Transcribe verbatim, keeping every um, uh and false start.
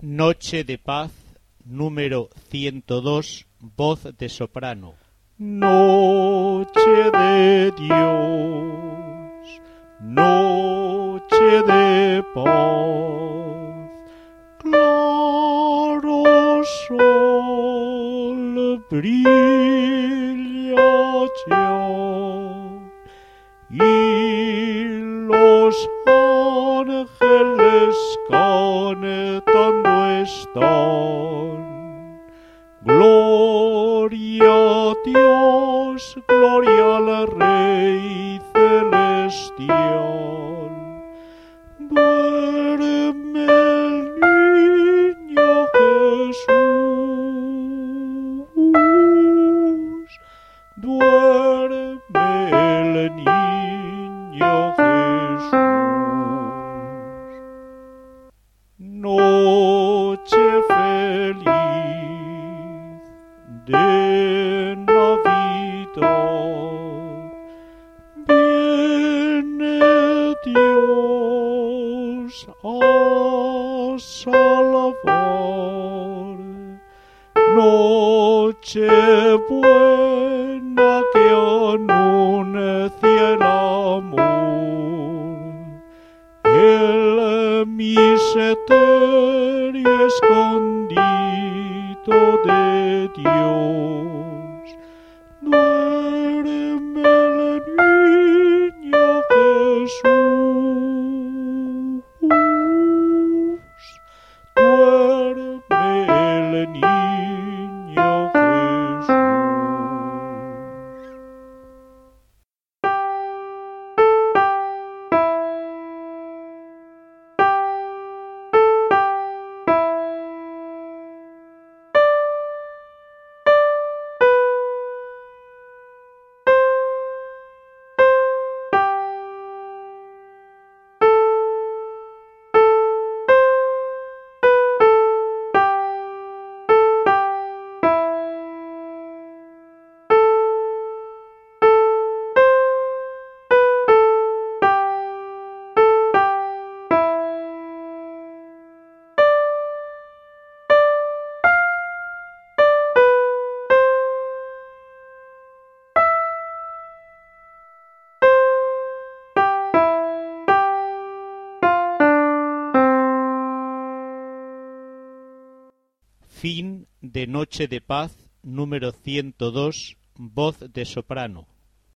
Noche de paz, número ciento dos, voz de soprano. Noche de Dios, noche de paz, claro sol brilla ya, y los ángeles cantando están. Gloria a Dios, gloria al Rey celestial. Duerme el niño Jesús, duerme el niño Jesús. Noche feliz de Navidad, viene Dios a salvar. Noche buena que anuncia el amor, el misterio escondido de Dios. Duerme el niño Jesús, duerme el niño Jesús. Fin de Noche de paz, número ciento dos, voz de soprano.